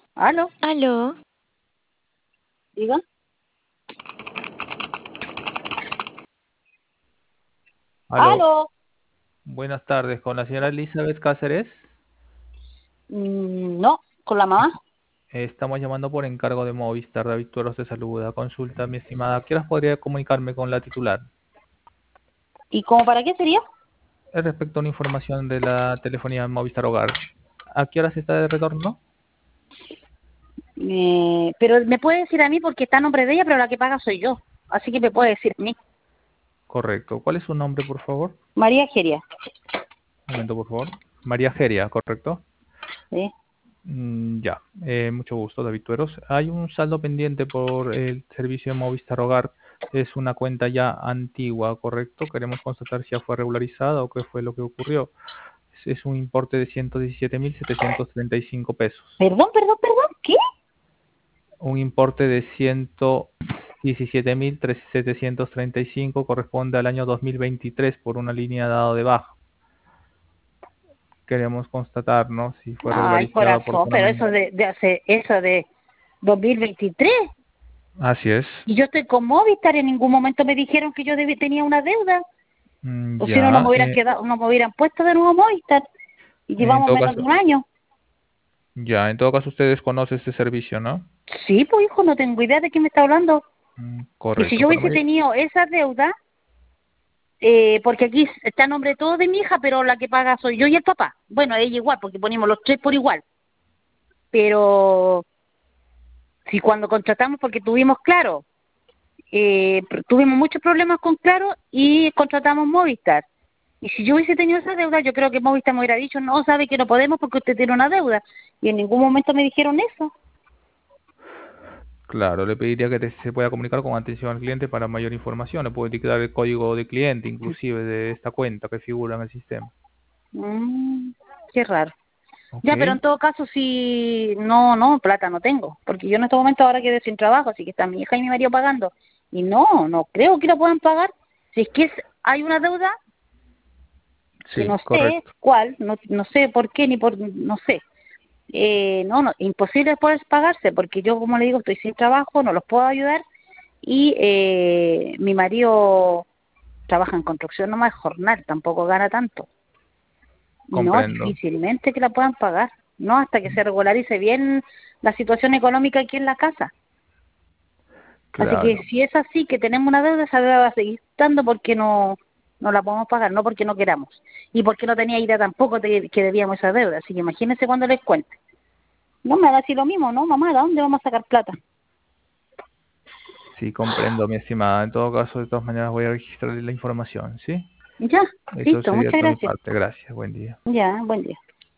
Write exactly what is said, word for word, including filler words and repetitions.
¿Aló? Aló, ¿Diga? Aló, ¿Aló? buenas tardes, con la señora Elizabeth Cáceres. Mm, no, con la mamá. Eh, Estamos llamando por encargo de Movistar. David Tueros te saluda. Consulta, mi estimada. ¿A qué horas podría comunicarme con la titular? ¿Y cómo para qué sería? Es respecto a una información de la telefonía Movistar Hogar. ¿A qué horas está de retorno? Eh, pero me puede decir a mí porque está a nombre de ella, pero la que paga soy yo. Así que me puede decir a mí. Correcto. ¿Cuál es su nombre, por favor? María Geria. Un momento, por favor. María Geria, ¿correcto? ¿Sí? Mm, ya. Eh, mucho gusto, David Tueros. Hay un saldo pendiente por el servicio de Movistar Hogar. Es una cuenta ya antigua, ¿correcto? Queremos constatar si ya fue regularizada o qué fue lo que ocurrió. Es, es un importe de ciento diecisiete mil setecientos treinta y cinco pesos. Perdón, perdón, perdón. ¿Qué? Un importe de ciento diecisiete mil setecientos treinta y cinco corresponde al año dos mil veintitrés por una línea dado de baja. Queremos constatar, ¿no?, si fue Ay, regularizada corazón, pero oportunamente. eso de, de hace, eso de dos mil veintitrés. Así es. Y yo estoy con Movistar, en ningún momento me dijeron que yo debí- tenía una deuda. Mm, O si no, no Ya, me hubieran eh, quedado, no me hubieran puesto de nuevo Movistar. Y en llevamos todo menos de caso, un año. ya, en todo caso ustedes conocen este servicio, ¿no? Sí, pues hijo, no tengo idea de qué me está hablando. Mm, Y si correcto. yo Para hubiese mayor- tenido esa deuda, eh, porque aquí está a nombre todo de mi hija, pero la que paga soy yo y el papá. Bueno, ella igual, porque ponemos los tres por igual. Pero si cuando contratamos, porque tuvimos Claro, eh, pr- tuvimos muchos problemas con Claro y contratamos Movistar. Y si yo hubiese tenido esa deuda, yo creo que Movistar me hubiera dicho, no, sabe que no podemos porque usted tiene una deuda. Y en ningún momento me dijeron eso. Claro, le pediría que te- se pueda comunicar con atención al cliente para mayor información. Le puedo dictar el código de cliente, inclusive, de esta cuenta que figura en el sistema. Mm, qué raro. ¿Ok? Ya, pero en todo caso, si no, no, plata no tengo, porque yo en este momento ahora quedé sin trabajo, así que está mi hija y mi marido pagando. Y no, no creo que lo puedan pagar. Si es que es- hay una deuda que Sí, no sé correcto. cuál, no, no sé por qué ni por, no sé. Eh, no, no, imposible poder pagarse, porque yo, como le digo, estoy sin trabajo, no los puedo ayudar y eh, mi marido trabaja en construcción, nomás es jornal, tampoco gana tanto. Y no, Comprendo. difícilmente que la puedan pagar, no hasta que se regularice bien la situación económica aquí en la casa. Así que Claro. si es así, que tenemos una deuda, esa deuda va a seguir estando porque no, no la podemos pagar, no porque no queramos. Y porque no tenía idea tampoco de que debíamos esa deuda. Así que imagínense cuando les cuente. No me va a decir lo mismo, ¿no, mamá? ¿De dónde vamos a sacar plata? Sí, comprendo, mi estimada. En todo caso, de todas maneras, voy a registrar la información, ¿sí? Ya, Eso listo, sería muchas toda mi gracias. parte. Gracias. Buen día. Ya, buen día.